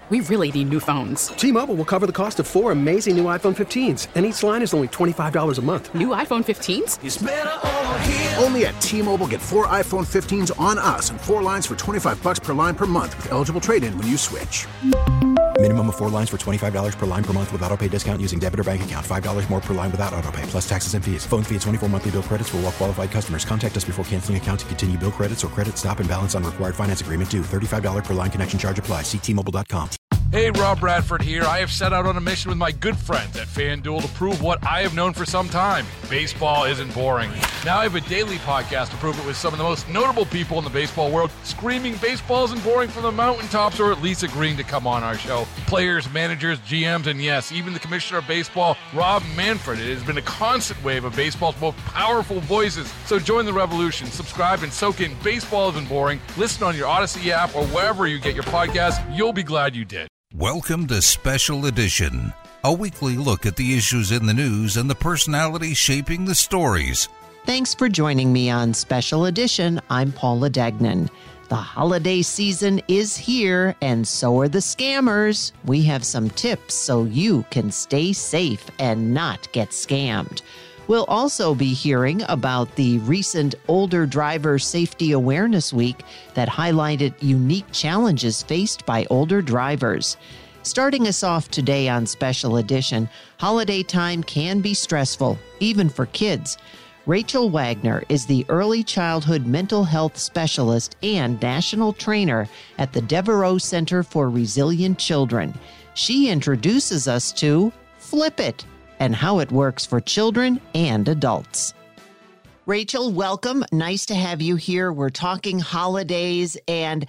We really need new phones. T-Mobile will cover the cost of 4 amazing new iPhone 15s, and each line is only $25 a month. New iPhone 15s? It's better over here. Only at T-Mobile, get 4 iPhone 15s on us and 4 lines for $25 per line per month with eligible trade-in when you switch. Minimum of 4 lines for $25 per line per month with autopay discount using debit or bank account. $5 more per line without autopay, plus taxes and fees. Phone fee at 24 monthly bill credits for well-qualified customers. Contact us before canceling account to continue bill credits or credit stop and balance on required finance agreement due. $35 per line connection charge applies. See T-Mobile.com. Hey, Rob Bradford here. I have set out on a mission with my good friends at FanDuel to prove what I have known for some time. Baseball isn't boring. Now I have a daily podcast to prove it with some of the most notable people in the baseball world, screaming baseball isn't boring from the mountaintops, or at least agreeing to come on our show. Players, managers, GMs, and yes, even the commissioner of baseball, Rob Manfred. It has been a constant wave of baseball's most powerful voices. So join the revolution. Subscribe and soak in Baseball Isn't Boring. Listen on your Odyssey app or wherever you get your podcasts. You'll be glad you did. Welcome to Special Edition, a weekly look at the issues in the news and the personalities shaping the stories. Thanks for joining me on Special Edition. I'm Paula Degnan. The holiday season is here, and so are the scammers. We have some tips so you can stay safe and not get scammed. We'll also be hearing about the recent Older Driver Safety Awareness Week that highlighted unique challenges faced by older drivers. Starting us off today on Special Edition, holiday time can be stressful, even for kids. Rachel Wagner is the Early Childhood Mental Health Specialist and National Trainer at the Devereaux Center for Resilient Children. She introduces us to Flip It and how it works for children and adults. Rachel, welcome. Nice to have you here. We're talking holidays and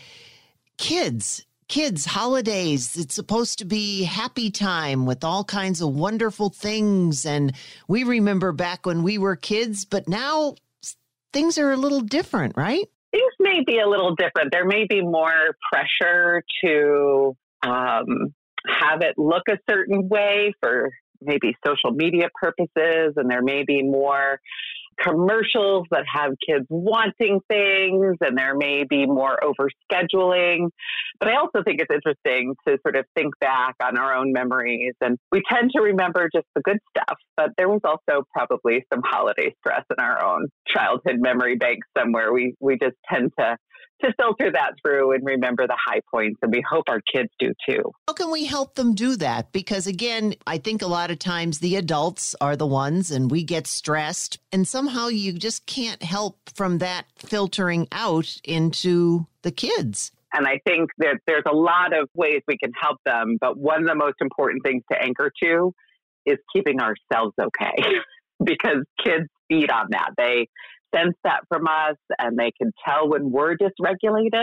kids, holidays. It's supposed to be happy time with all kinds of wonderful things. And we remember back when we were kids, but now things are a little different, right? Things may be a little different. There may be more pressure to have it look a certain way for maybe social media purposes, and there may be more commercials that have kids wanting things, and there may be more overscheduling. But I also think it's interesting to sort of think back on our own memories, and we tend to remember just the good stuff, but there was also probably some holiday stress in our own childhood memory bank somewhere. We just tend to filter that through and remember the high points, and we hope our kids do too. How can we help them do that? Because again, I think a lot of times the adults are the ones and we get stressed, and somehow you just can't help from that filtering out into the kids. And I think that there's a lot of ways we can help them, but one of the most important things to anchor to is keeping ourselves okay, because kids feed on that. They sense that from us, and they can tell when we're dysregulated.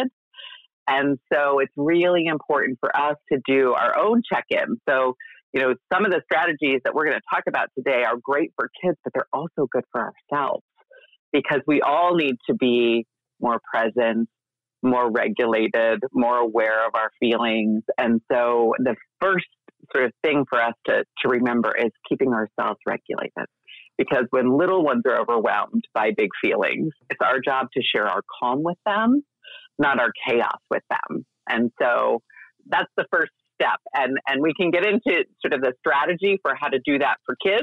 And so it's really important for us to do our own check-in. So, some of the strategies that we're going to talk about today are great for kids, but they're also good for ourselves, because we all need to be more present, more regulated, more aware of our feelings. And so the first sort of thing for us to remember is keeping ourselves regulated. Because when little ones are overwhelmed by big feelings, it's our job to share our calm with them, not our chaos with them. And so that's the first step. And we can get into sort of the strategy for how to do that for kids.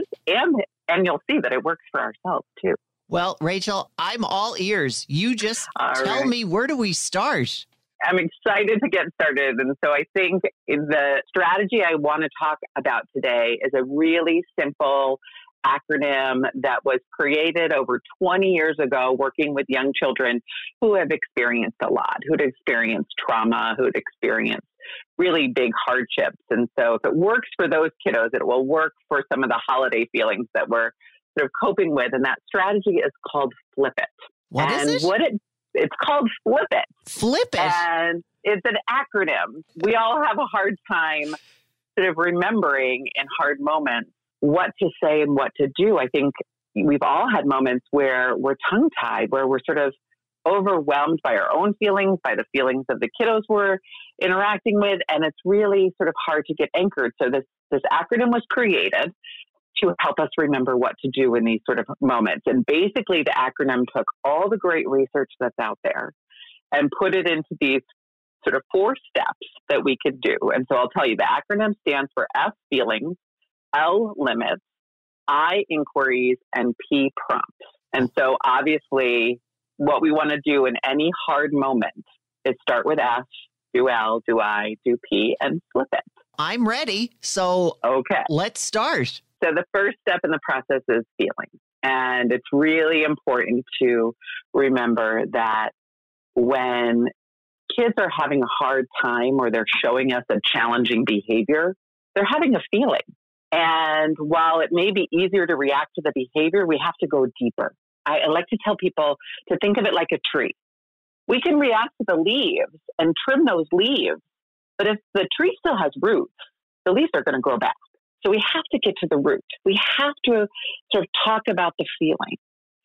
And you'll see that it works for ourselves too. Well, Rachel, I'm all ears. You just tell me, where do we start? I'm excited to get started. And so I think the strategy I want to talk about today is a really simple acronym that was created over 20 years ago, working with young children who have experienced a lot, who'd experienced trauma, who'd experienced really big hardships. And so if it works for those kiddos, it will work for some of the holiday feelings that we're sort of coping with. And that strategy is called Flip It. What is it? It's called Flip It. Flip It. And it's an acronym. We all have a hard time sort of remembering in hard moments what to say and what to do. I think we've all had moments where we're tongue-tied, where we're sort of overwhelmed by our own feelings, by the feelings of the kiddos we're interacting with, and it's really sort of hard to get anchored. So this acronym was created to help us remember what to do in these sort of moments. And basically the acronym took all the great research that's out there and put it into these sort of 4 steps that we could do. And so I'll tell you, the acronym stands for F, feelings, L, limits, I, inquiries, and P, prompts. And so obviously what we want to do in any hard moment is start with F, do L, do I, do P, and flip it. I'm ready. So okay, let's start. So the first step in the process is feelings. And it's really important to remember that when kids are having a hard time or they're showing us a challenging behavior, they're having a feeling. And while it may be easier to react to the behavior, we have to go deeper. I like to tell people to think of it like a tree. We can react to the leaves and trim those leaves, but if the tree still has roots, the leaves are going to grow back. So we have to get to the root. We have to sort of talk about the feeling.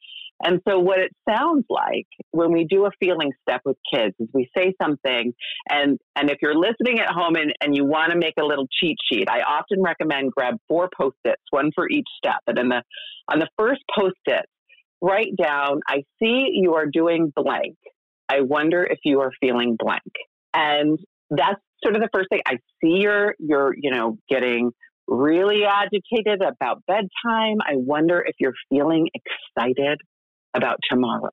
And so what it sounds like when we do a feeling step with kids is we say something, and if you're listening at home and you want to make a little cheat sheet, I often recommend grab 4 Post-its, one for each step. And on the first Post-it, write down, I see you are doing blank. I wonder if you are feeling blank. And that's sort of the first thing. I see you're getting really agitated about bedtime. I wonder if you're feeling excited about tomorrow.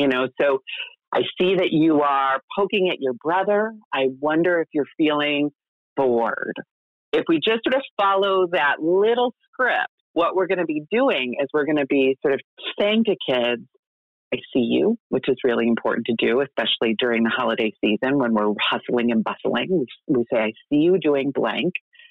So I see that you are poking at your brother. I wonder if you're feeling bored. If we just sort of follow that little script, what we're going to be doing is we're going to be sort of saying to kids, I see you, which is really important to do, especially during the holiday season when we're hustling and bustling. We say, I see you doing blank.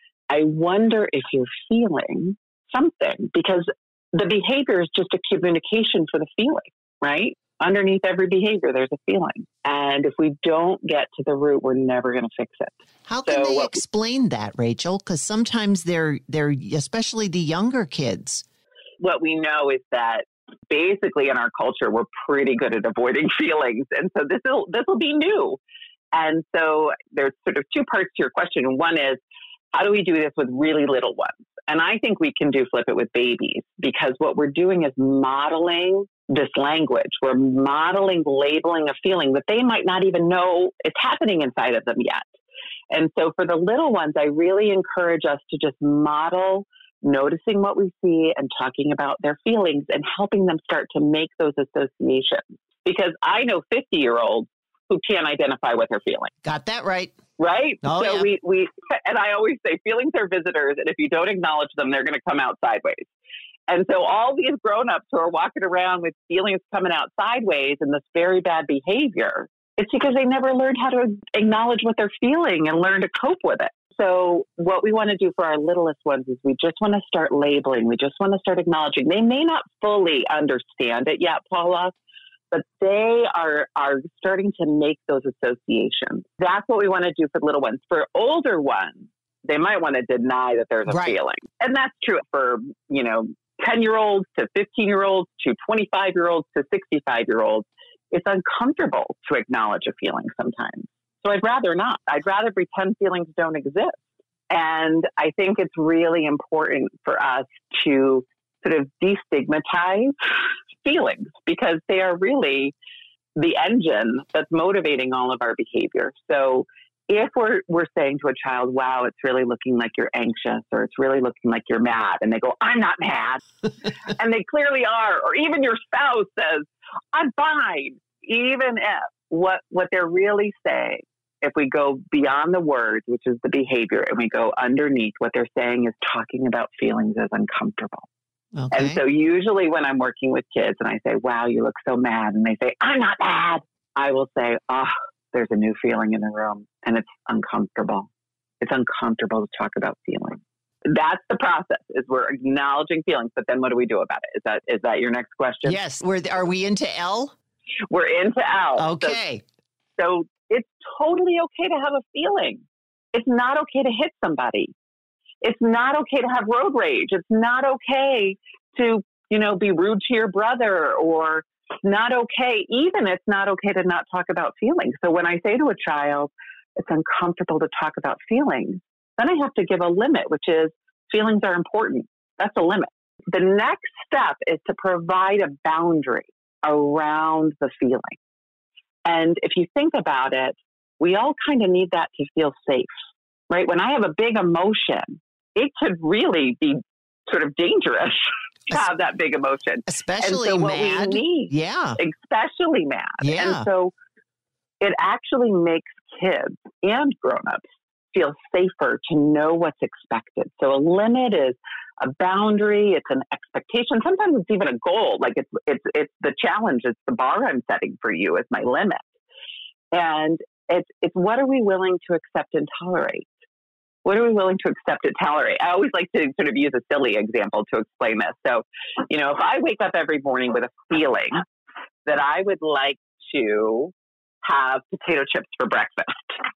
I wonder if you're feeling something, because the behavior is just a communication for the feeling, right? Underneath every behavior, there's a feeling. And if we don't get to the root, we're never going to fix it. How can they explain that, Rachel? Because sometimes they're, especially the younger kids. What we know is that basically in our culture, we're pretty good at avoiding feelings. And so this will be new. And so there's sort of 2 parts to your question. One is, how do we do this with really little ones? And I think we can flip it with babies, because what we're doing is modeling this language. We're modeling, labeling a feeling that they might not even know is happening inside of them yet. And so for the little ones, I really encourage us to just model noticing what we see and talking about their feelings and helping them start to make those associations. Because I know 50-year-olds who can't identify what they're feeling. Got that right. Right? Oh, so yeah. we and I always say feelings are visitors, and if you don't acknowledge them, they're going to come out sideways. And so all these grown-ups who are walking around with feelings coming out sideways and this very bad behavior, it's because they never learned how to acknowledge what they're feeling and learn to cope with it. So what we want to do for our littlest ones is we just want to start labeling. We just want to start acknowledging. They may not fully understand it yet, Paula, but they are starting to make those associations. That's what we want to do for little ones. For older ones, they might want to deny that there's a feeling. And that's true for, 10-year-olds to 15-year-olds to 25-year-olds to 65-year-olds. It's uncomfortable to acknowledge a feeling sometimes. So I'd rather not. I'd rather pretend feelings don't exist. And I think it's really important for us to sort of destigmatize feelings, because they are really the engine that's motivating all of our behavior. So if we're saying to a child, wow, it's really looking like you're anxious, or it's really looking like you're mad, and they go, I'm not mad, and they clearly are, or even your spouse says, I'm fine, even if what they're really saying, if we go beyond the words, which is the behavior, and we go underneath, what they're saying is talking about feelings as uncomfortable. Okay. And so usually when I'm working with kids and I say, wow, you look so mad, and they say, I'm not mad, I will say, there's a new feeling in the room, and it's uncomfortable. It's uncomfortable to talk about feelings. That's the process, is we're acknowledging feelings, but then what do we do about it? Is that your next question? Yes. Are we into L? We're into L. Okay. So it's totally okay to have a feeling. It's not okay to hit somebody. It's not okay to have road rage. It's not okay to, be rude to your brother, or not okay. Even it's not okay to not talk about feelings. So when I say to a child, it's uncomfortable to talk about feelings, then I have to give a limit, which is feelings are important. That's a limit. The next step is to provide a boundary around the feeling. And if you think about it, we all kind of need that to feel safe, right? When I have a big emotion, it could really be sort of dangerous to have that big emotion. Especially and so mad. What we need, yeah. Especially mad. Yeah. And so it actually makes kids and grown-ups feel safer to know what's expected. So a limit is a boundary, it's an expectation. Sometimes it's even a goal. Like it's the challenge, it's the bar I'm setting for you as my limit. And it's what are we willing to accept and tolerate? What are we willing to accept and tolerate? I always like to sort of use a silly example to explain this. So, if I wake up every morning with a feeling that I would like to have potato chips for breakfast,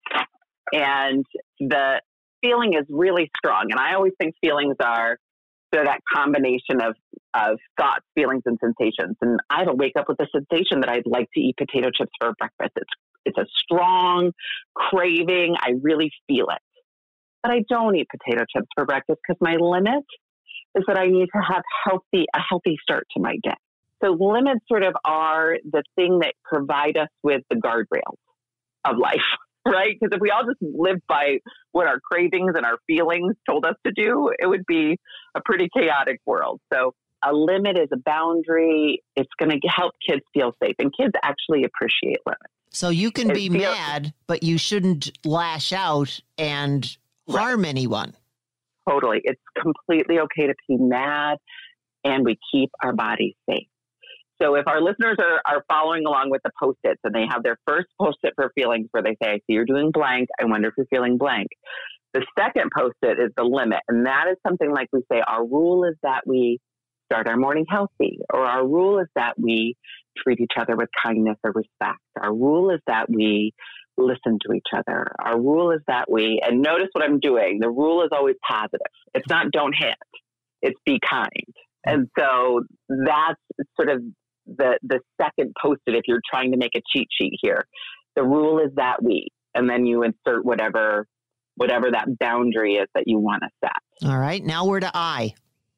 and the feeling is really strong, and I always think feelings are sort of that combination of thoughts, feelings, and sensations. And I will wake up with a sensation that I'd like to eat potato chips for breakfast. It's a strong craving. I really feel it. But I don't eat potato chips for breakfast because my limit is that I need to have a healthy start to my day. So limits sort of are the thing that provide us with the guardrails of life, right? Because if we all just lived by what our cravings and our feelings told us to do, it would be a pretty chaotic world. So a limit is a boundary. It's going to help kids feel safe, and kids actually appreciate limits. So you can be mad, but you shouldn't lash out and harm anyone. Totally. It's completely okay to be mad, and we keep our bodies safe. So if our listeners are following along with the Post-its and they have their first Post-it for feelings where they say, I see you're doing blank, I wonder if you're feeling blank. The second Post-it is the limit. And that is something like we say, our rule is that we start our morning healthy, or our rule is that we treat each other with kindness or respect. Our rule is that we listen to each other. Our rule is that and notice what I'm doing. The rule is always positive. It's not don't hit. It's be kind. And so that's sort of the second Post-it if you're trying to make a cheat sheet here. The rule is that and then you insert whatever that boundary is that you want to set. All right. Now we're to I.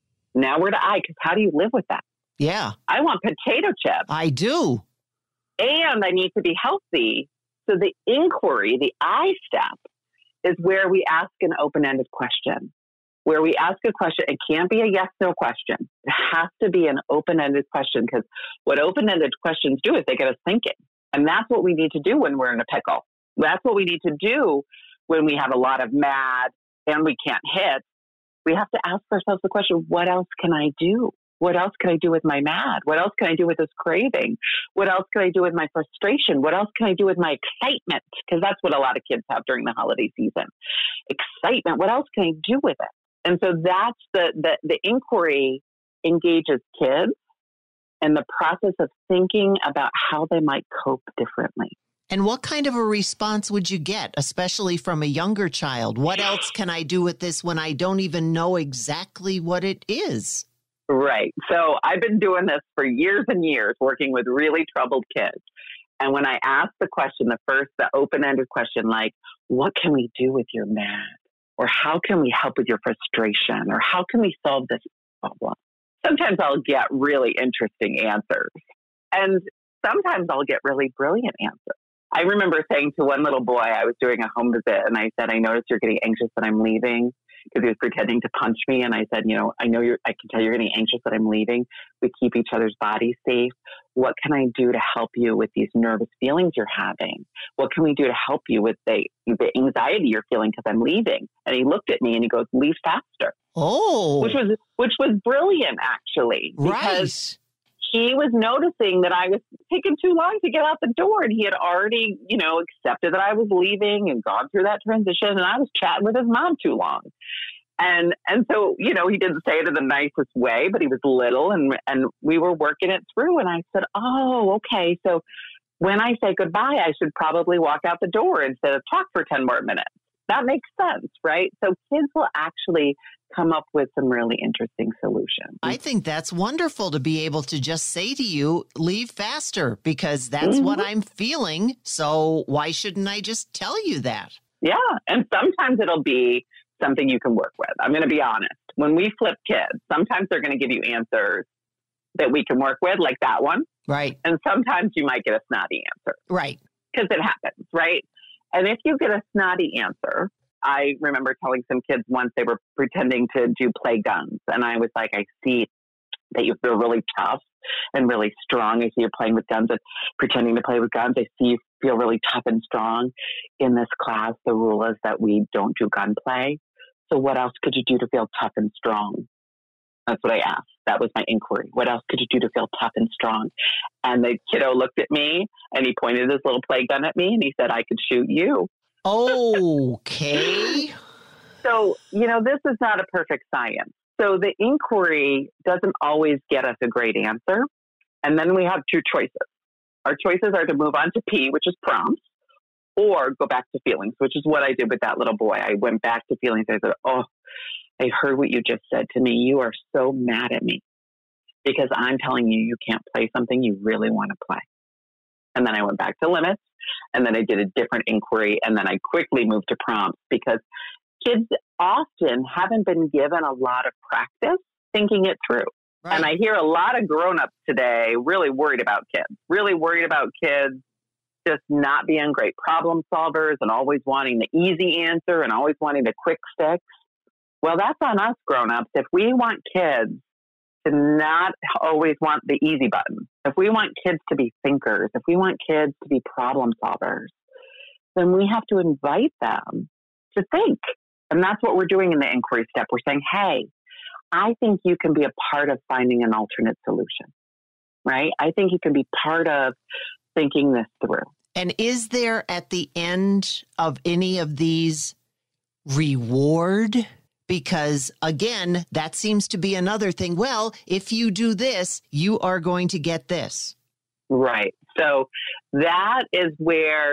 Now we're to I, because how do you live with that? Yeah. I want potato chips. I do. And I need to be healthy. So the inquiry, the I step, is where we ask an open-ended question. Where we ask a question, it can't be a yes-no question. It has to be an open-ended question, because what open-ended questions do is they get us thinking. And that's what we need to do when we're in a pickle. That's what we need to do when we have a lot of mad and we can't hit. We have to ask ourselves the question, what else can I do? What else can I do with my mad? What else can I do with this craving? What else can I do with my frustration? What else can I do with my excitement? Because that's what a lot of kids have during the holiday season. Excitement. What else can I do with it? And so that's the inquiry engages kids in the process of thinking about how they might cope differently. And what kind of a response would you get, especially from a younger child? What else can I do with this when I don't even know exactly what it is? Right. So I've been doing this for years and years, working with really troubled kids. And when I ask the question, the open-ended question, like, what can we do with your mad? Or how can we help with your frustration? Or how can we solve this problem? Sometimes I'll get really interesting answers. And sometimes I'll get really brilliant answers. I remember saying to one little boy, I was doing a home visit, and I said, I noticed you're getting anxious that I'm leaving, because he was pretending to punch me. And I said, I can tell you're getting anxious that I'm leaving. We keep each other's bodies safe. What can I do to help you with these nervous feelings you're having? What can we do to help you with the anxiety you're feeling because I'm leaving? And he looked at me and he goes, leave faster. Oh, which was brilliant, actually. Because he was noticing that I was taking too long to get out the door, and he had already, accepted that I was leaving and gone through that transition, and I was chatting with his mom too long. And so, he didn't say it in the nicest way, but he was little, and we were working it through. And I said, oh, okay. So when I say goodbye, I should probably walk out the door instead of talk for 10 more minutes. That makes sense, right? So kids will actually come up with some really interesting solutions. I think that's wonderful to be able to just say to you, leave faster, because that's what I'm feeling. So why shouldn't I just tell you that? Yeah. And sometimes it'll be something you can work with. I'm going to be honest. When we flip kids, sometimes they're going to give you answers that we can work with, like that one. Right. And sometimes you might get a snotty answer. Right. Because it happens, right? And if you get a snotty answer, I remember telling some kids once they were pretending to do play guns. And I was like, I see that you feel really tough and really strong. I see you're playing with guns and pretending to play with guns. I see you feel really tough and strong. In this class, the rule is that we don't do gunplay. So what else could you do to feel tough and strong? That's what I asked. That was my inquiry. What else could you do to feel tough and strong? And the kiddo looked at me and he pointed his little play gun at me and he said, I could shoot you. Okay. So, this is not a perfect science. So the inquiry doesn't always get us a great answer. And then we have two choices. Our choices are to move on to P, which is prompts, or go back to feelings, which is what I did with that little boy. I went back to feelings. I said, oh, I heard what you just said to me. You are so mad at me because I'm telling you can't play something you really want to play. And then I went back to limits, and then I did a different inquiry, and then I quickly moved to prompts because kids often haven't been given a lot of practice thinking it through. Right. And I hear a lot of grown-ups today really worried about kids just not being great problem solvers and always wanting the easy answer and always wanting the quick fix. Well, that's on us grown-ups. If we want kids to not always want the easy button, if we want kids to be thinkers, if we want kids to be problem solvers, then we have to invite them to think. And that's what we're doing in the inquiry step. We're saying, hey, I think you can be a part of finding an alternate solution, right? I think you can be part of thinking this through. And is there at the end of any of these reward? Because again, that seems to be another thing. Well, if you do this, you are going to get this. Right. So that is where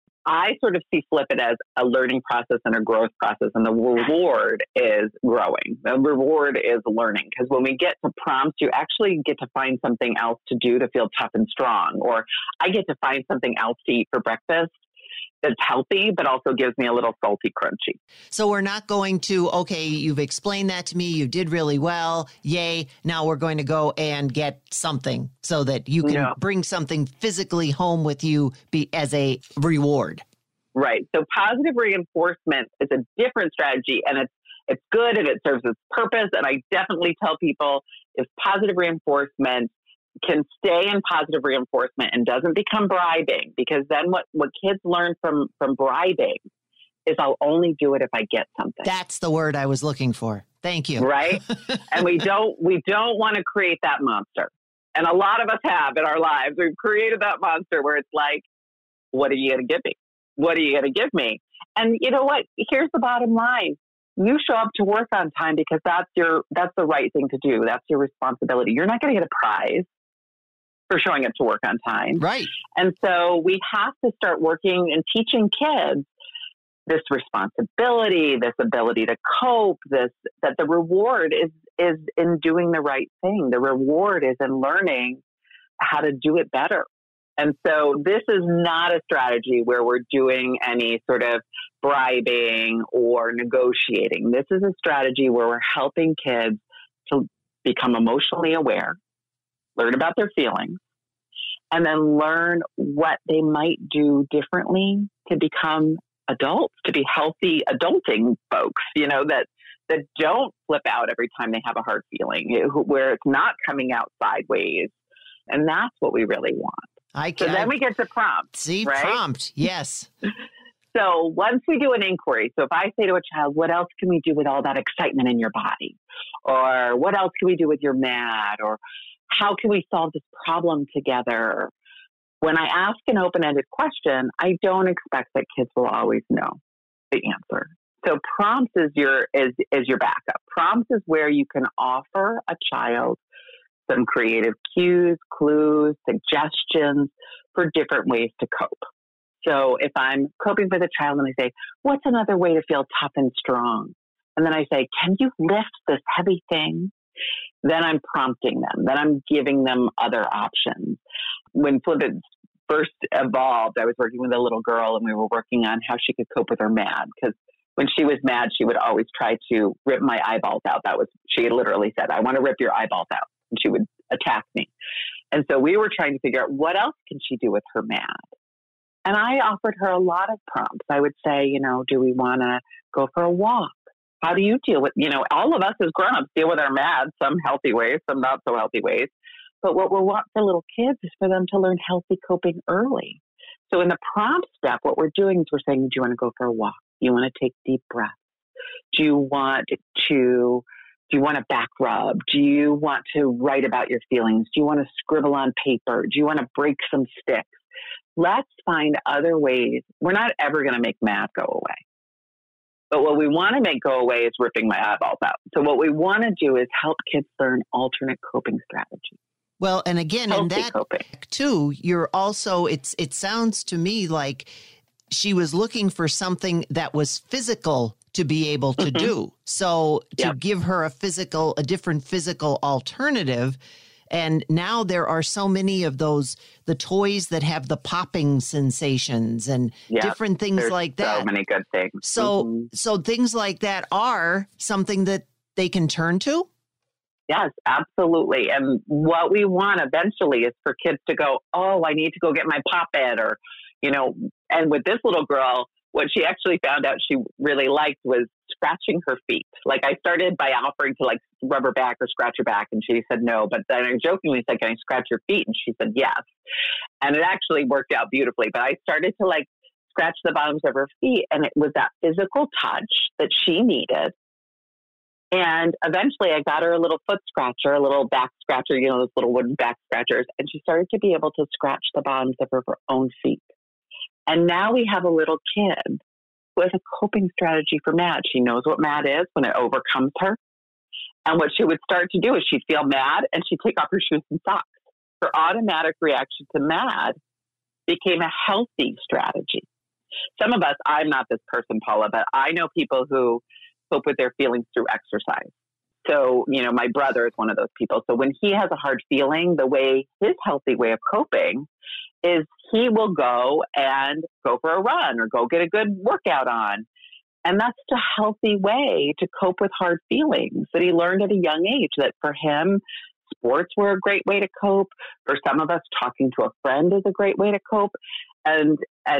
I flip it as a learning process and a growth process. And the reward is growing. The reward is learning. Because when we get to prompts, you actually get to find something else to do to feel tough and strong. Or I get to find something else to eat for breakfast that's healthy, but also gives me a little salty crunchy. So we're not going to, okay, you've explained that to me. You did really well. Yay. Now we're going to go and get something so that you can bring something physically home with you as a reward. Right. So positive reinforcement is a different strategy, and it's good and it serves its purpose. And I definitely tell people if positive reinforcement can stay in positive reinforcement and doesn't become bribing, because then what kids learn from bribing is I'll only do it if I get something. That's the word I was looking for. Thank you. Right? And we don't want to create that monster. And a lot of us have in our lives. We've created that monster where it's like, what are you going to give me? What are you going to give me? And you know what? Here's the bottom line. You show up to work on time because that's the right thing to do. That's your responsibility. You're not going to get a prize for showing up to work on time. Right. And so we have to start working and teaching kids this responsibility, this ability to cope, that the reward is in doing the right thing. The reward is in learning how to do it better. And so this is not a strategy where we're doing any sort of bribing or negotiating. This is a strategy where we're helping kids to become emotionally aware, learn about their feelings, and then learn what they might do differently to become adults, to be healthy adulting folks, that don't flip out every time they have a hard feeling, where it's not coming out sideways. And that's what we really want. So then we get to prompt. See, right? Prompt, yes. So once we do an inquiry, so if I say to a child, what else can we do with all that excitement in your body? Or what else can we do with your mad? Or how can we solve this problem together? When I ask an open-ended question, I don't expect that kids will always know the answer. So prompts is your backup. Prompts is where you can offer a child some creative cues, clues, suggestions for different ways to cope. So if I'm coping with a child and I say, what's another way to feel tough and strong? And then I say, can you lift this heavy thing? Then I'm prompting them. Then I'm giving them other options. When Flippin first evolved, I was working with a little girl and we were working on how she could cope with her mad. Because when she was mad, she would always try to rip my eyeballs out. She literally said, I want to rip your eyeballs out. And she would attack me. And so we were trying to figure out what else can she do with her mad? And I offered her a lot of prompts. I would say, do we want to go for a walk? How do you deal with, all of us as grown-ups deal with our mad, some healthy ways, some not so healthy ways. But what we want for little kids is for them to learn healthy coping early. So in the prompt step, what we're doing is we're saying, do you want to go for a walk? Do you want to take deep breaths? Do you want a back rub? Do you want to write about your feelings? Do you want to scribble on paper? Do you want to break some sticks? Let's find other ways. We're not ever going to make mad go away. But what we want to make go away is ripping my eyeballs out. So what we want to do is help kids learn alternate coping strategies. Well, and again, in that too, you're also, it sounds to me like she was looking for something that was physical to be able to do. So to give her a different physical alternative. And now there are so many of those, the toys that have the popping sensations and different things like that. So many good things. So, so things like that are something that they can turn to? Yes, absolutely. And what we want eventually is for kids to go, oh, I need to go get my Pop-It, or, and with this little girl, what she actually found out she really liked was scratching her feet. Like, I started by offering to rub her back or scratch her back, and she said no. But then I jokingly said, can I scratch your feet? And she said yes. And it actually worked out beautifully. But I started to scratch the bottoms of her feet, and it was that physical touch that she needed. And eventually I got her a little foot scratcher, a little back scratcher, those little wooden back scratchers. And she started to be able to scratch the bottoms of her own feet. And now we have a little kid who has a coping strategy for mad. She knows what mad is when it overcomes her. And what she would start to do is she'd feel mad and she'd take off her shoes and socks. Her automatic reaction to mad became a healthy strategy. Some of us, I'm not this person, Paula, but I know people who cope with their feelings through exercise. So, my brother is one of those people. So when he has a hard feeling, his healthy way of coping is he will go for a run or go get a good workout on. And that's a healthy way to cope with hard feelings that he learned at a young age, that for him, sports were a great way to cope. For some of us, talking to a friend is a great way to cope. And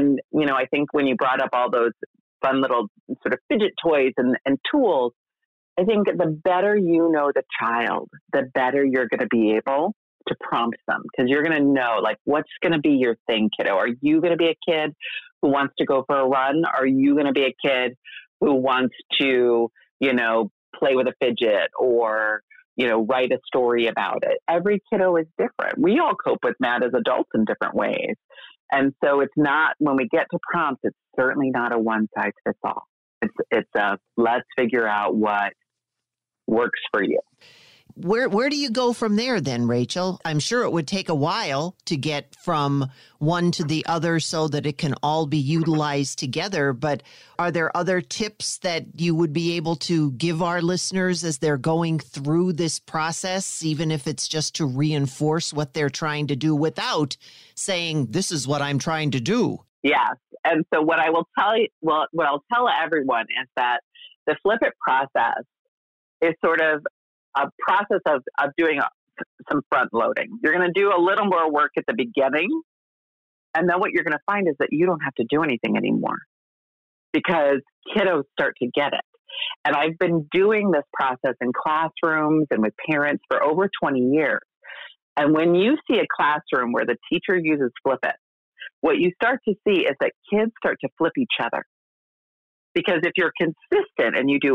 I think when you brought up all those fun little sort of fidget toys and tools, I think the better you know the child, the better you're going to be able to prompt them, because you're going to know, what's going to be your thing, kiddo? Are you going to be a kid who wants to go for a run? Are you going to be a kid who wants to, play with a fidget or, write a story about it? Every kiddo is different. We all cope with mad as adults in different ways. And so it's not, when we get to prompts, it's certainly not a one size fits all. It's a let's figure out what works for you. Where do you go from there then, Rachel? I'm sure it would take a while to get from one to the other so that it can all be utilized together. But are there other tips that you would be able to give our listeners as they're going through this process, even if it's just to reinforce what they're trying to do without saying, this is what I'm trying to do? Yes. And so what I will tell you, what I'll tell everyone is that the Flip It process is sort of a process of doing some front loading. You're going to do a little more work at the beginning. And then what you're going to find is that you don't have to do anything anymore because kiddos start to get it. And I've been doing this process in classrooms and with parents for over 20 years. And when you see a classroom where the teacher uses Flip It, what you start to see is that kids start to flip each other. Because if you're consistent and you do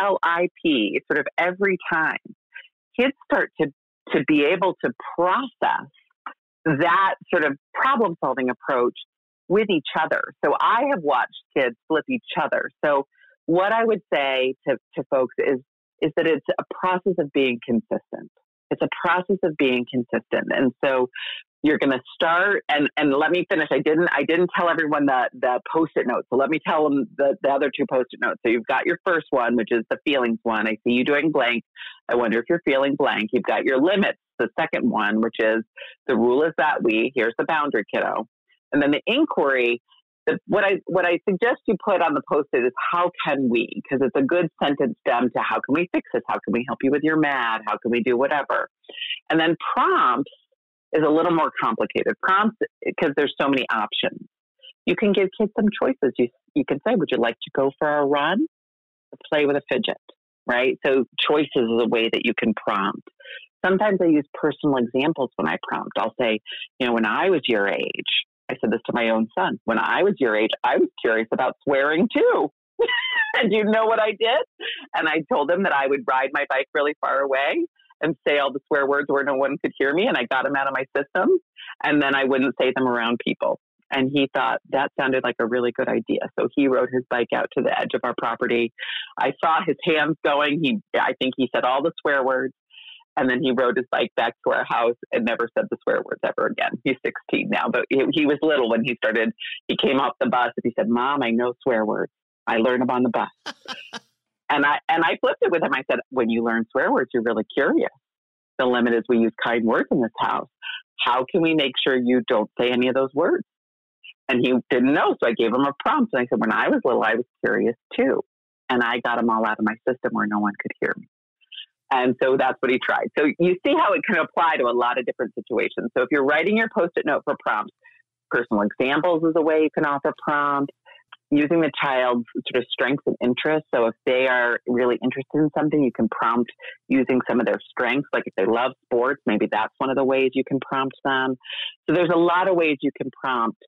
FLIP sort of every time, kids start to be able to process that sort of problem-solving approach with each other. So I have watched kids flip each other. So what I would say to folks is that it's a process of being consistent. It's a process of being consistent. And so you're going to start, and let me finish. I didn't tell everyone the Post-it notes. So let me tell them the other two Post-it notes. So you've got your first one, which is the feelings one. I see you doing blank. I wonder if you're feeling blank. You've got your limits, the second one, which is the rule is that here's the boundary, kiddo. And then the inquiry, what I suggest you put on the Post-it is how can we? Because it's a good sentence stem to how can we fix this? How can we help you with your mad? How can we do whatever? And then prompts is a little more complicated. Prompts, because there's so many options. You can give kids some choices. You can say, would you like to go for a run or play with a fidget, right? So choices is a way that you can prompt. Sometimes I use personal examples when I prompt. I'll say, when I was your age, I said this to my own son, when I was your age, I was curious about swearing too. And you know what I did? And I told him that I would ride my bike really far away and say all the swear words where no one could hear me. And I got them out of my system. And then I wouldn't say them around people. And he thought that sounded like a really good idea. So he rode his bike out to the edge of our property. I saw his hands going. I think he said all the swear words. And then he rode his bike back to our house and never said the swear words ever again. He's 16 now, but he was little when he came off the bus and he said, Mom, I know swear words. I learned them on the bus. And I flipped it with him. I said, when you learn swear words, you're really curious. The limit is we use kind words in this house. How can we make sure you don't say any of those words? And he didn't know. So I gave him a prompt. And I said, when I was little, I was curious too. And I got them all out of my system where no one could hear me. And so that's what he tried. So you see how it can apply to a lot of different situations. So if you're writing your Post-it note for prompts, personal examples is a way you can offer prompts. Using the child's sort of strengths and interests. So if they are really interested in something, you can prompt using some of their strengths. Like if they love sports, maybe that's one of the ways you can prompt them. So there's a lot of ways you can prompt,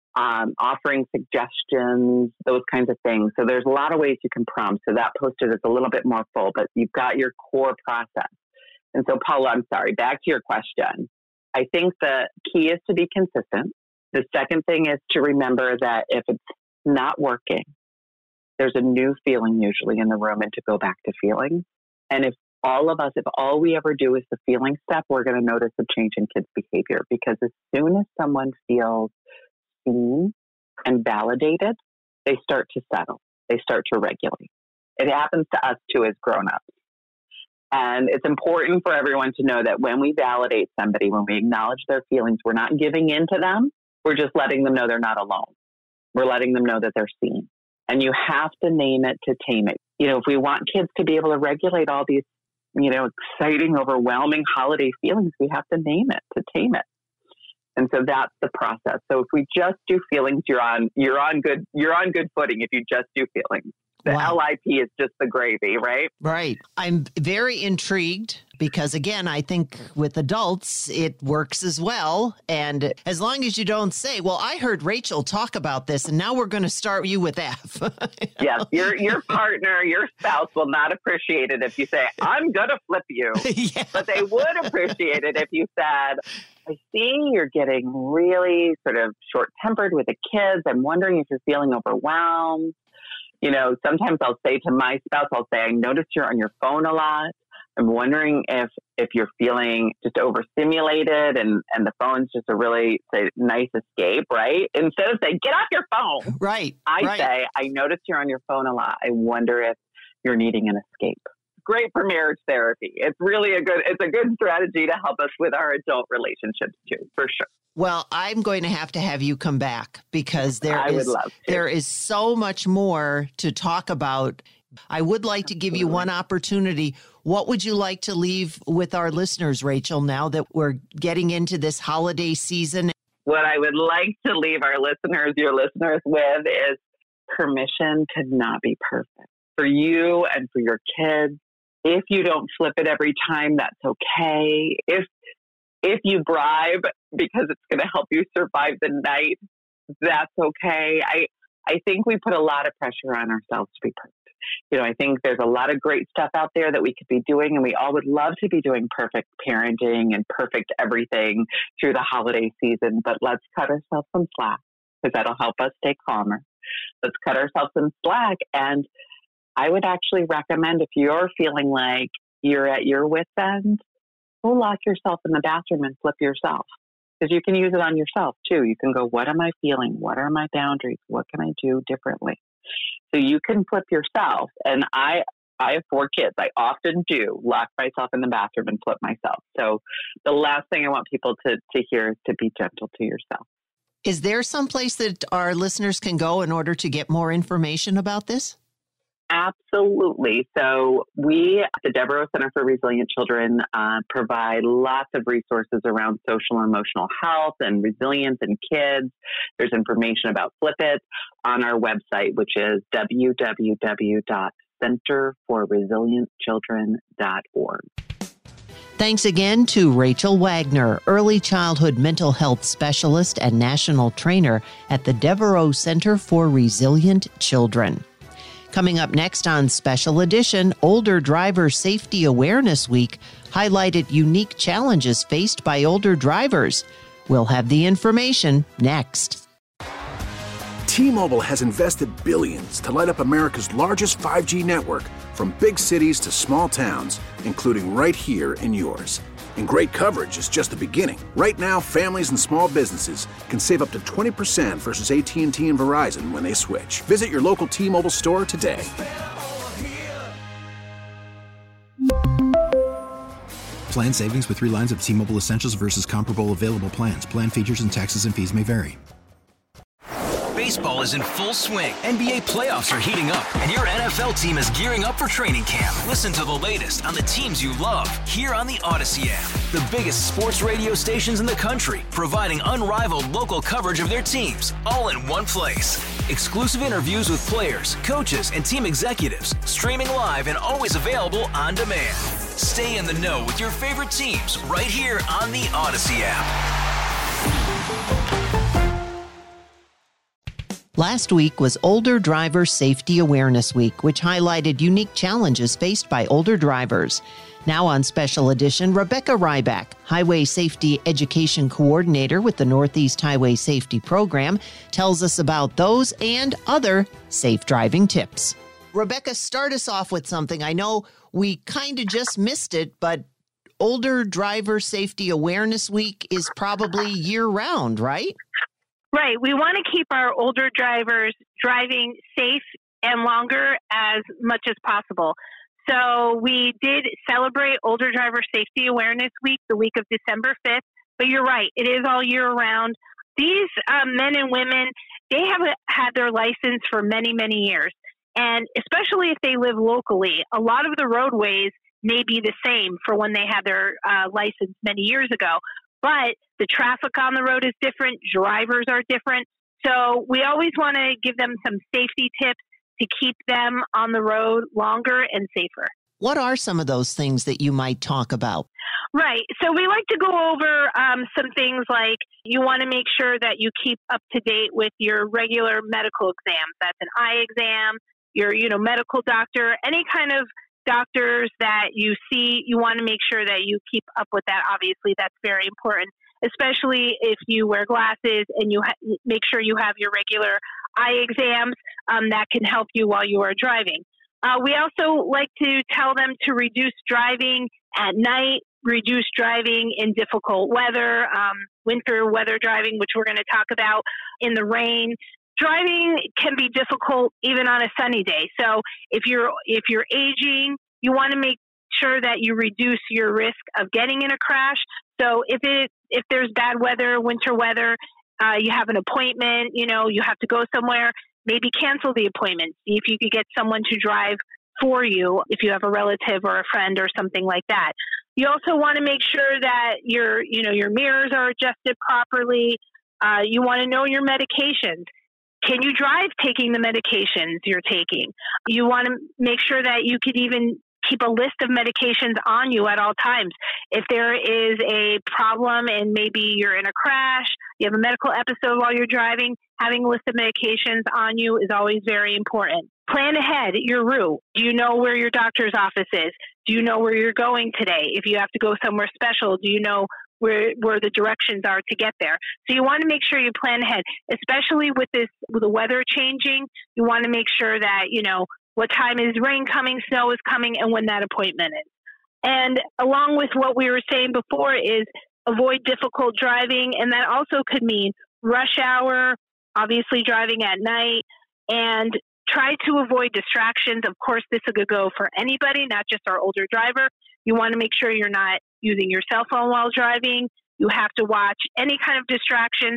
offering suggestions, those kinds of things. So there's a lot of ways you can prompt. So that Post-it is a little bit more full, but you've got your core process. And so Paula, I'm sorry, back to your question. I think the key is to be consistent. The second thing is to remember that if it's not working, there's a new feeling usually in the room, and to go back to feeling. And if all we ever do is the feeling step, we're going to notice a change in kids' behavior, because as soon as someone feels seen and validated, they start to settle. They start to regulate. It happens to us too as grown-ups. And it's important for everyone to know that when we validate somebody, when we acknowledge their feelings, we're not giving in to them. We're just letting them know they're not alone. We're letting them know that they're seen. And you have to name it to tame it. If we want kids to be able to regulate all these, exciting, overwhelming holiday feelings, we have to name it to tame it. And so that's the process. So if we just do feelings, you're on good footing if you just do feelings. The LIP is just the gravy, right? Right. I'm very intrigued because, again, I think with adults, it works as well. And as long as you don't say, well, I heard Rachel talk about this, and now we're going to start you with F. Yes, your partner, your spouse will not appreciate it if you say, I'm going to flip you. Yeah. But they would appreciate it if you said, I see you're getting really sort of short-tempered with the kids. I'm wondering if you're feeling overwhelmed. Sometimes I'll say to my spouse, I notice you're on your phone a lot. I'm wondering if you're feeling just overstimulated and the phone's just a really nice escape, right? Instead of saying, get off your phone. Right. I say, I notice you're on your phone a lot. I wonder if you're needing an escape. Great for marriage therapy. It's really a good strategy to help us with our adult relationships too, for sure. Well, I'm going to have you come back because there is so much more to talk about. I would like to give you one opportunity. What would you like to leave with our listeners, Rachel, now that we're getting into this holiday season? What I would like to leave your listeners with is permission to not be perfect for you and for your kids. If you don't flip it every time, that's okay. If you bribe because it's going to help you survive the night, that's okay. I think we put a lot of pressure on ourselves to be perfect. I think there's a lot of great stuff out there that we could be doing, and we all would love to be doing perfect parenting and perfect everything through the holiday season. But let's cut ourselves some slack, because that'll help us stay calmer. Let's cut ourselves some slack. And I would actually recommend, if you're feeling like you're at your wit's end, go lock yourself in the bathroom and flip yourself, because you can use it on yourself too. You can go, what am I feeling? What are my boundaries? What can I do differently? So you can flip yourself. And I have 4 kids. I often do lock myself in the bathroom and flip myself. So the last thing I want people to hear is to be gentle to yourself. Is there some place that our listeners can go in order to get more information about this? Absolutely. So we at the Devereaux Center for Resilient Children provide lots of resources around social and emotional health and resilience in kids. There's information about Flip It on our website, which is www.centerforresilientchildren.org. Thanks again to Rachel Wagner, early childhood mental health specialist and national trainer at the Devereaux Center for Resilient Children. Coming up next on Special Edition, Older Driver Safety Awareness Week highlighted unique challenges faced by older drivers. We'll have the information next. T-Mobile has invested billions to light up America's largest 5G network, from big cities to small towns, including right here in yours. And great coverage is just the beginning. Right now, families and small businesses can save up to 20% versus AT&T and Verizon when they switch. Visit your local T-Mobile store today. Plan savings with 3 lines of T-Mobile Essentials versus comparable available plans. Plan features and taxes and fees may vary. Baseball is in full swing. NBA playoffs are heating up, and your NFL team is gearing up for training camp. Listen to the latest on the teams you love here on the Odyssey app. The biggest sports radio stations in the country, providing unrivaled local coverage of their teams, all in one place. Exclusive interviews with players, coaches, and team executives, streaming live and always available on demand. Stay in the know with your favorite teams right here on the Odyssey app. Last week was Older Driver Safety Awareness Week, which highlighted unique challenges faced by older drivers. Now on Special Edition, Rebecca Ryback, Highway Safety Education Coordinator with the Northeast Highway Safety Program, tells us about those and other safe driving tips. Rebecca, start us off with something. I know we kind of just missed it, but Older Driver Safety Awareness Week is probably year-round, right? Right. We want to keep our older drivers driving safe and longer as much as possible. So we did celebrate Older Driver Safety Awareness Week, the week of December 5th. But you're right, it is all year round. These men and women, they have had their license for many, many years. And especially if they live locally, a lot of the roadways may be the same for when they had their license many years ago. But the traffic on the road is different. Drivers are different. So we always want to give them some safety tips to keep them on the road longer and safer. What are some of those things that you might talk about? Right. So we like to go over some things like you want to make sure that you keep up to date with your regular medical exams. That's an eye exam, your medical doctor, any kind of doctors that you see, you want to make sure that you keep up with that. Obviously, that's very important, especially if you wear glasses and you make sure you have your regular eye exams that can help you while you are driving. We also like to tell them to reduce driving at night, reduce driving in difficult weather, winter weather driving, which we're going to talk about, in the rain. Driving can be difficult even on a sunny day. So if you're aging, you want to make sure that you reduce your risk of getting in a crash. So if there's bad weather, winter weather, you have an appointment, you have to go somewhere, maybe cancel the appointment. See if you could get someone to drive for you if you have a relative or a friend or something like that. You also want to make sure that your mirrors are adjusted properly. You want to know your medications. Can you drive taking the medications you're taking? You want to make sure that you could even keep a list of medications on you at all times. If there is a problem and maybe you're in a crash, you have a medical episode while you're driving, having a list of medications on you is always very important. Plan ahead your route. Do you know where your doctor's office is? Do you know where you're going today? If you have to go somewhere special, do you know where the directions are to get there? So you want to make sure you plan ahead, especially with the weather changing. You want to make sure that, what time is rain coming, snow is coming, and when that appointment is. And along with what we were saying before is avoid difficult driving. And that also could mean rush hour, obviously driving at night, and try to avoid distractions. Of course, this could go for anybody, not just our older driver. You want to make sure you're not using your cell phone while driving. You have to watch any kind of distractions.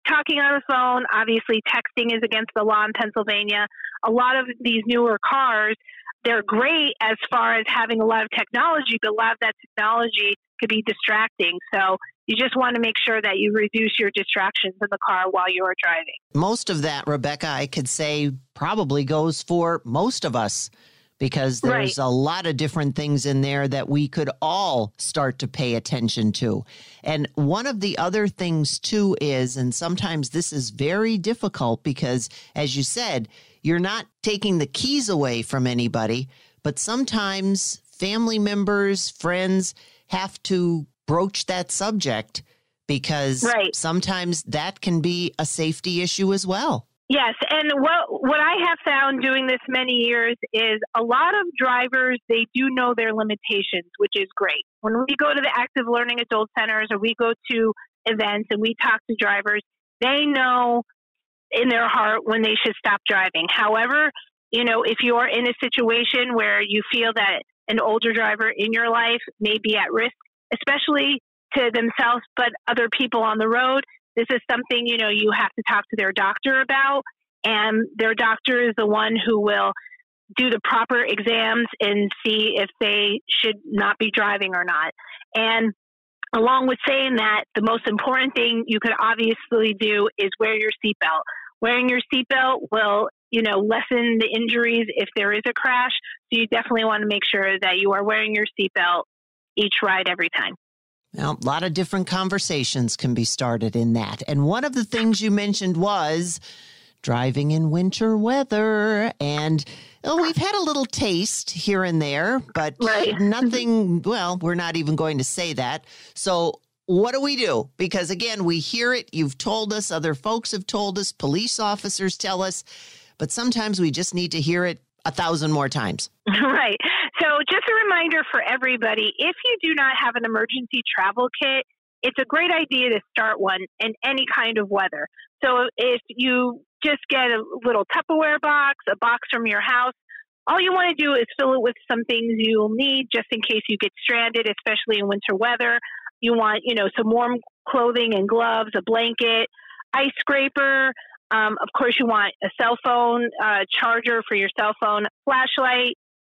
talking on the phone. Obviously, texting is against the law in Pennsylvania. A lot of these newer cars, they're great as far as having a lot of technology, but a lot of that technology could be distracting. So you just want to make sure that you reduce your distractions in the car while you are driving. Most of that, Rebecca, I could say probably goes for most of us, because there's a lot of different things in there that we could all start to pay attention to. And one of the other things, too, is, and sometimes this is very difficult because, as you said, you're not taking the keys away from anybody, but sometimes family members, friends have to broach that subject because sometimes that can be a safety issue as well. Yes, and what I have found doing this many years is a lot of drivers, they do know their limitations, which is great. When we go to the active learning adult centers or we go to events and we talk to drivers, they know in their heart when they should stop driving. However, if you are in a situation where you feel that an older driver in your life may be at risk, especially to themselves, but other people on the road, this is something, you have to talk to their doctor about, and their doctor is the one who will do the proper exams and see if they should not be driving or not. And along with saying that, the most important thing you could obviously do is wear your seatbelt. Wearing your seatbelt will, lessen the injuries if there is a crash. So you definitely want to make sure that you are wearing your seatbelt each ride every time. Well, a lot of different conversations can be started in that. And one of the things you mentioned was driving in winter weather. And we've had a little taste here and there, but nothing, we're not even going to say that. So what do we do? Because again, we hear it. You've told us, other folks have told us, police officers tell us, but sometimes we just need to hear it 1,000 more times. Right. So just a reminder for everybody, if you do not have an emergency travel kit, it's a great idea to start one in any kind of weather. So if you just get a little Tupperware box, a box from your house, all you want to do is fill it with some things you'll need just in case you get stranded, especially in winter weather. You want, some warm clothing and gloves, a blanket, ice scraper. Of course, you want a cell phone charger for your cell phone, flashlight,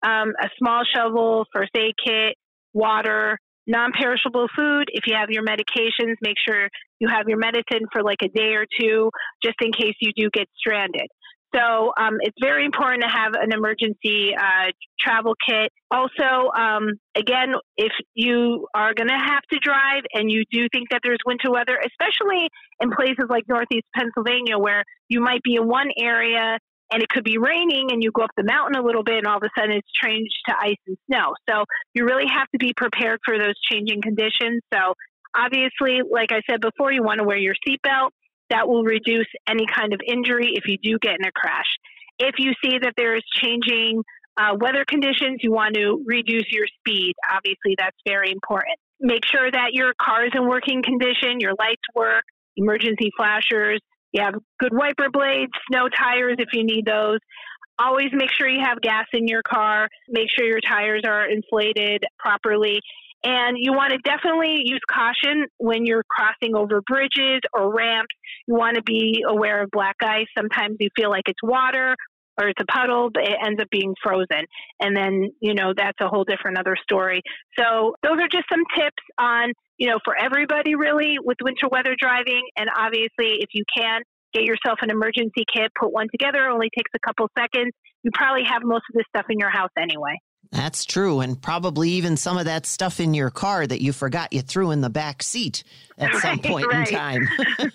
a small shovel, first aid kit, water, non-perishable food. If you have your medications, make sure you have your medicine for like a day or two, just in case you do get stranded. So it's very important to have an emergency travel kit. Also, again, if you are going to have to drive and you do think that there's winter weather, especially in places like Northeast Pennsylvania, where you might be in one area and it could be raining and you go up the mountain a little bit and all of a sudden it's changed to ice and snow. So you really have to be prepared for those changing conditions. So obviously, like I said before, you want to wear your seatbelt. That will reduce any kind of injury if you do get in a crash. If you see that there is changing weather conditions, you want to reduce your speed. Obviously, that's very important. Make sure that your car is in working condition, your lights work, emergency flashers, you have good wiper blades, snow tires if you need those. Always make sure you have gas in your car. Make sure your tires are inflated properly. And you want to definitely use caution when you're crossing over bridges or ramps. You want to be aware of black ice. Sometimes you feel like it's water or it's a puddle, but it ends up being frozen. And then, that's a whole different other story. So those are just some tips on, for everybody really with winter weather driving. And obviously, if you can, get yourself an emergency kit, put one together. It only takes a couple seconds. You probably have most of this stuff in your house anyway. That's true. And probably even some of that stuff in your car that you forgot you threw in the back seat at some point in time.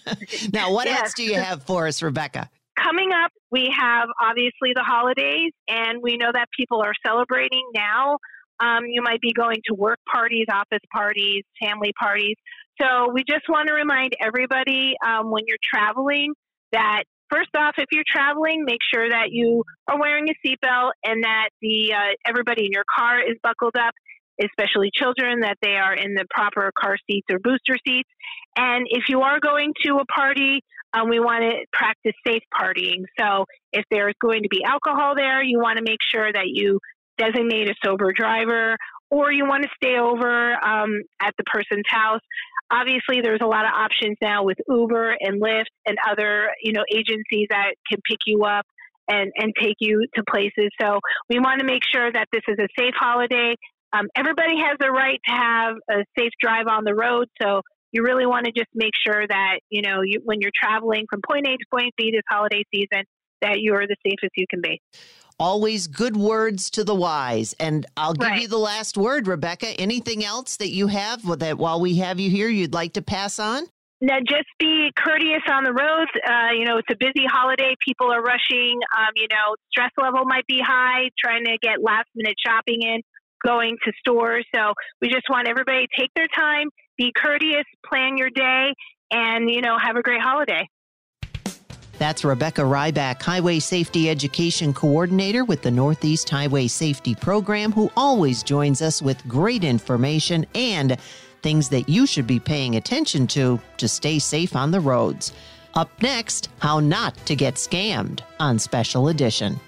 Now, what else do you have for us, Rebecca? Coming up, we have obviously the holidays, and we know that people are celebrating now. You might be going to work parties, office parties, family parties. So we just want to remind everybody when you're traveling that first off, if you're traveling, make sure that you are wearing a seatbelt and that everybody in your car is buckled up, especially children, that they are in the proper car seats or booster seats. And if you are going to a party, we want to practice safe partying. So if there's going to be alcohol there, you want to make sure that you designate a sober driver or you want to stay over at the person's house. Obviously, there's a lot of options now with Uber and Lyft and other, agencies that can pick you up and take you to places. So we want to make sure that this is a safe holiday. Everybody has the right to have a safe drive on the road. So you really want to just make sure that, when you're traveling from point A to point B this holiday season, that you're the safest you can be. Always good words to the wise. And I'll give you the last word, Rebecca. Anything else that you have that while we have you here, you'd like to pass on? Now, just be courteous on the roads. It's a busy holiday. People are rushing. Stress level might be high, trying to get last minute shopping in, going to stores. So we just want everybody to take their time, be courteous, plan your day, and, have a great holiday. That's Rebecca Ryback, Highway Safety Education Coordinator with the Northeast Highway Safety Program, who always joins us with great information and things that you should be paying attention to stay safe on the roads. Up next, how not to get scammed on Special Edition.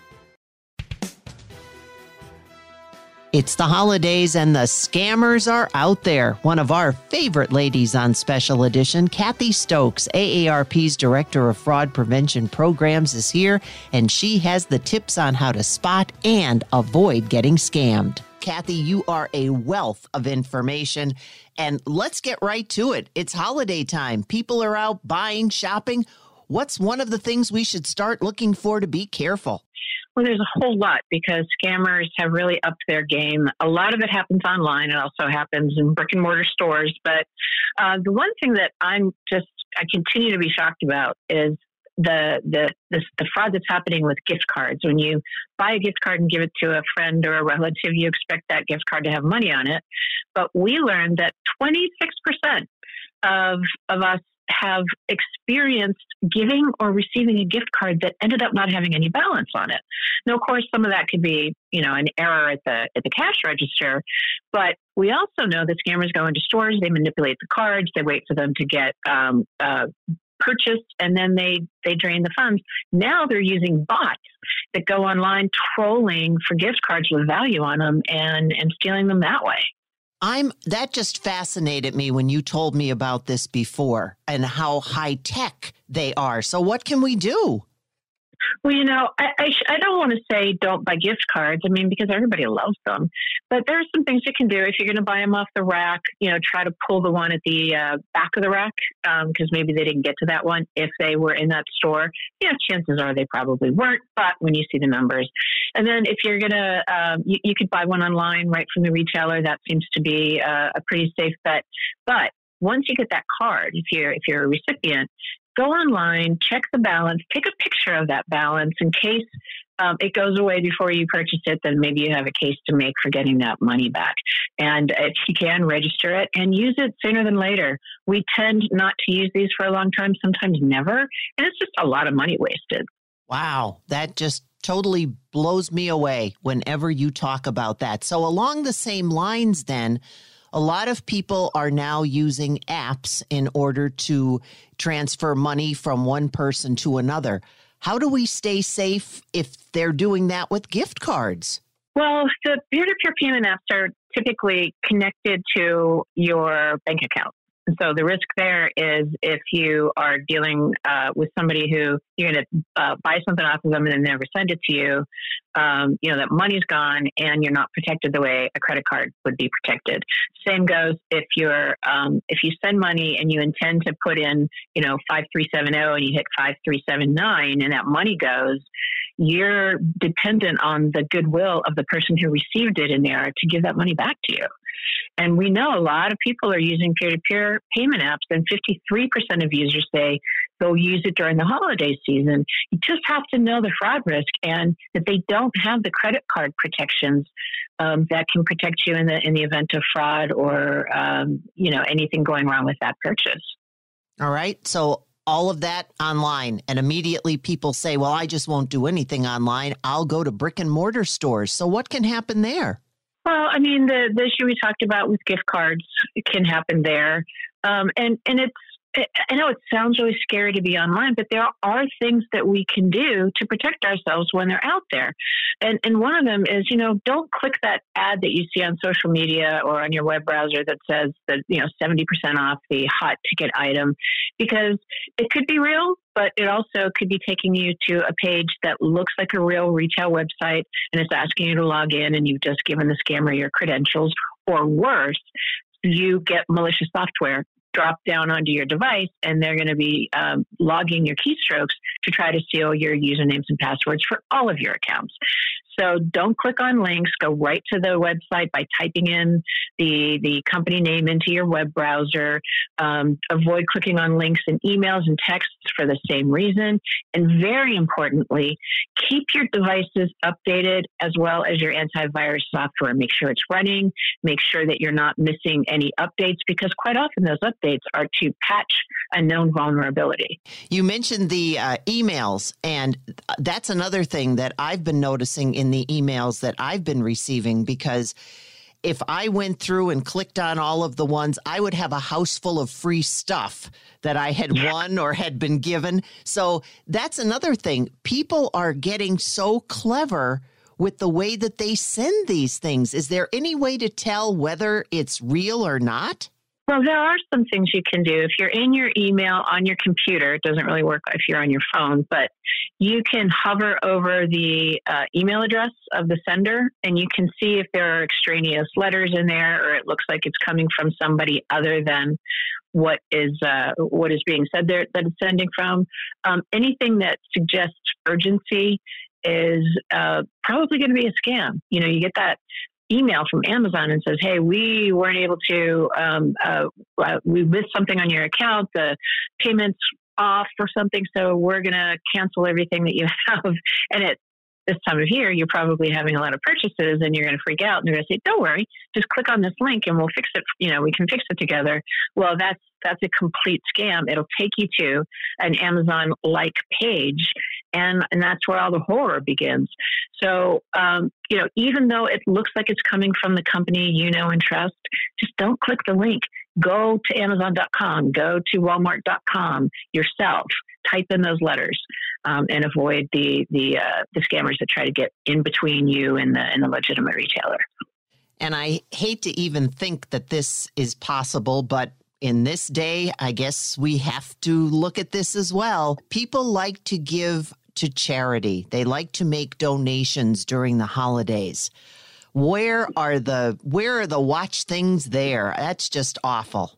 It's the holidays and the scammers are out there. One of our favorite ladies on Special Edition, Kathy Stokes, AARP's Director of Fraud Prevention Programs, is here, and she has the tips on how to spot and avoid getting scammed. Kathy, you are a wealth of information, and let's get right to it. It's holiday time. People are out buying, shopping. What's one of the things we should start looking for to be careful? Well, there's a whole lot because scammers have really upped their game. A lot of it happens online. It also happens in brick and mortar stores. But the one thing that I continue to be shocked about is the fraud that's happening with gift cards. When you buy a gift card and give it to a friend or a relative, you expect that gift card to have money on it. But we learned that 26% of us have experienced giving or receiving a gift card that ended up not having any balance on it. Now, of course, some of that could be, an error at the cash register, but we also know that scammers go into stores, they manipulate the cards, they wait for them to get purchased, and then they drain the funds. Now they're using bots that go online trolling for gift cards with value on them and stealing them that way. That just fascinated me when you told me about this before and how high tech they are. So what can we do? Well, I don't want to say don't buy gift cards. I mean, because everybody loves them. But there are some things you can do. If you're going to buy them off the rack, try to pull the one at the back of the rack because maybe they didn't get to that one if they were in that store. Chances are they probably weren't, but when you see the numbers. And then if you're going to, you could buy one online right from the retailer. That seems to be a pretty safe bet. But once you get that card, if you're a recipient, go online, check the balance, take a picture of that balance in case it goes away before you purchase it, then maybe you have a case to make for getting that money back. And if you can, register it and use it sooner than later. We tend not to use these for a long time, sometimes never, and it's just a lot of money wasted. Wow, that just totally blows me away whenever you talk about that. So along the same lines then, a lot of people are now using apps in order to transfer money from one person to another. How do we stay safe if they're doing that with gift cards? Well, the peer-to-peer payment apps are typically connected to your bank account. And so the risk there is if you are dealing with somebody who you're going to buy something off of them and then never send it to you, that money's gone and you're not protected the way a credit card would be protected. Same goes if you send money and you intend to put in, 5370 and you hit 5379 and that money goes, you're dependent on the goodwill of the person who received it in there to give that money back to you. And we know a lot of people are using peer-to-peer payment apps, and 53% of users say they'll use it during the holiday season. You just have to know the fraud risk and that they don't have the credit card protections that can protect you in the event of fraud or anything going wrong with that purchase. All right. So all of that online, and immediately people say, well, I just won't do anything online. I'll go to brick and mortar stores. So what can happen there? Well, I mean, the issue we talked about with gift cards, it can happen there. And I know it sounds really scary to be online, but there are things that we can do to protect ourselves when they're out there. And one of them is, don't click that ad that you see on social media or on your web browser that says that, 70% off the hot ticket item, because it could be real, but it also could be taking you to a page that looks like a real retail website and it's asking you to log in and you've just given the scammer your credentials, or worse, you get malicious software drop down onto your device and they're going to be logging your keystrokes to try to steal your usernames and passwords for all of your accounts. So don't click on links. Go right to the website by typing in the company name into your web browser. Avoid clicking on links in emails and texts for the same reason. And very importantly, keep your devices updated as well as your antivirus software. Make sure it's running. Make sure that you're not missing any updates, because quite often those updates are to patch a known vulnerability. You mentioned the emails, and that's another thing that I've been noticing in the emails that I've been receiving, because if I went through and clicked on all of the ones, I would have a house full of free stuff that I had won or had been given. So that's another thing. People are getting so clever with the way that they send these things. Is there any way to tell whether it's real or not? Well, there are some things you can do. If you're in your email on your computer, it doesn't really work if you're on your phone, but you can hover over the email address of the sender and you can see if there are extraneous letters in there, or it looks like it's coming from somebody other than what is being said there that it's sending from. Anything that suggests urgency is probably going to be a scam. You get that email from Amazon and says, hey, we weren't able to, we missed something on your account, the payment's off or something, so we're going to cancel everything that you have. And at this time of year, you're probably having a lot of purchases and you're going to freak out and you're going to say, don't worry, just click on this link and we'll fix it. We can fix it together. Well, that's a complete scam. It'll take you to an Amazon-like page, and that's where all the horror begins. So, even though it looks like it's coming from the company you know and trust, just don't click the link. Go to Amazon.com, go to Walmart.com yourself, type in those letters, and avoid the scammers that try to get in between you and the legitimate retailer. And I hate to even think that this is possible, but in this day, I guess we have to look at this as well. People like to give to charity. They like to make donations during the holidays. Where are the watch things there? That's just awful.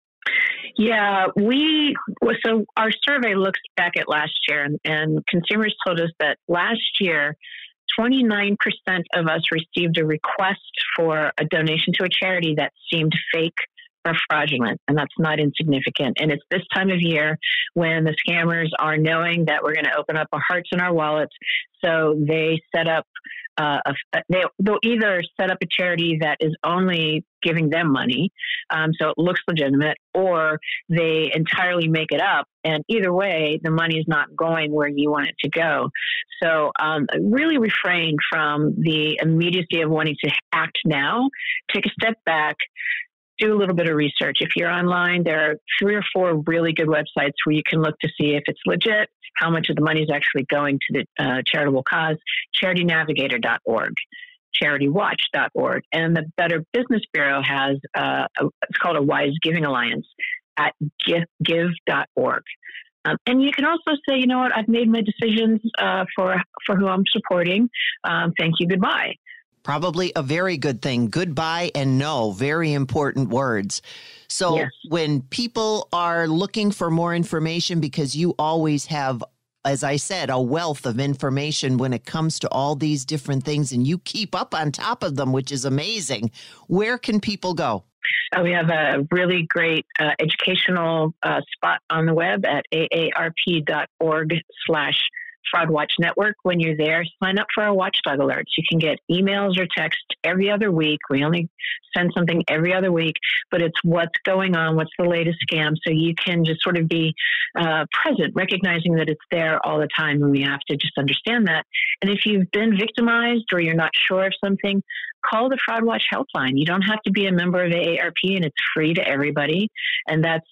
Yeah, so our survey looks back at last year, and consumers told us that last year, 29% of us received a request for a donation to a charity that seemed fake or fraudulent, and that's not insignificant. And it's this time of year when the scammers are knowing that we're going to open up our hearts and our wallets, so they set up they'll either set up a charity that is only giving them money, so it looks legitimate, or they entirely make it up. And either way, the money is not going where you want it to go. So really refrain from the immediacy of wanting to act now. Take a step back. Do a little bit of research. If you're online, there are 3 or 4 really good websites where you can look to see if it's legit, how much of the money is actually going to the charitable cause. CharityNavigator.org, CharityWatch.org, and the Better Business Bureau has it's called a Wise Giving Alliance at give.org. And you can also say, you know what, I've made my decisions for who I'm supporting. Thank you, goodbye. Probably a very good thing. Goodbye and no, very important words. So yes. When people are looking for more information, because you always have, as I said, a wealth of information when it comes to all these different things, and you keep up on top of them, which is amazing. Where can people go? We have a really great educational spot on the web at aarp.org/ Fraud Watch Network. When you're there, sign up for our watchdog alerts. You can get emails or texts every other week. We only send something every other week, but it's what's going on, what's the latest scam, so you can just sort of be present, recognizing that it's there all the time, and we have to just understand that. And if you've been victimized or you're not sure of something, call the Fraud Watch helpline. You don't have to be a member of AARP, and it's free to everybody, and that's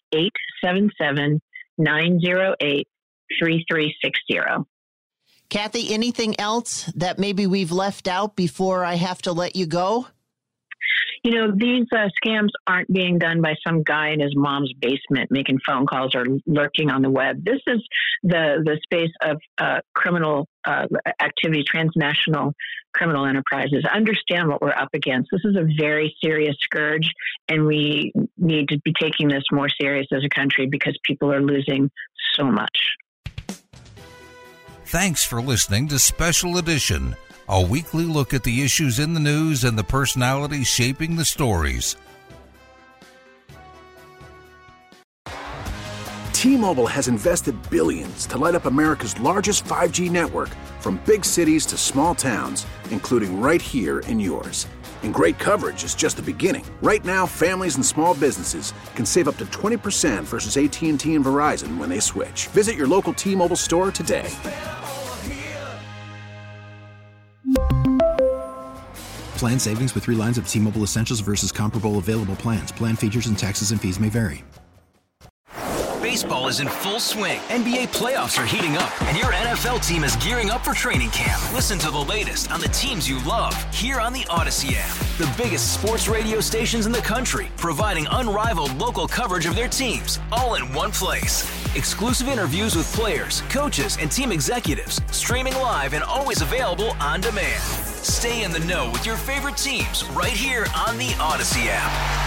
877-908-3360. Kathy, anything else that maybe we've left out before I have to let you go? You know, these scams aren't being done by some guy in his mom's basement making phone calls or lurking on the web. This is the space of criminal activity, transnational criminal enterprises. Understand what we're up against. This is a very serious scourge, and we need to be taking this more serious as a country because people are losing so much. Thanks for listening to Special Edition, a weekly look at the issues in the news and the personalities shaping the stories. T-Mobile has invested billions to light up America's largest 5G network, from big cities to small towns, including right here in yours. And great coverage is just the beginning. Right now, families and small businesses can save up to 20% versus AT&T and Verizon when they switch. Visit your local T-Mobile store today. Plan savings with 3 lines of T-Mobile Essentials versus comparable available plans. Plan features and taxes and fees may vary. Baseball is in full swing. NBA playoffs are heating up, and your NFL team is gearing up for training camp. Listen to the latest on the teams you love here on the Odyssey app. The biggest sports radio stations in the country, providing unrivaled local coverage of their teams, all in one place. Exclusive interviews with players, coaches, and team executives, streaming live and always available on demand. Stay in the know with your favorite teams right here on the Odyssey app.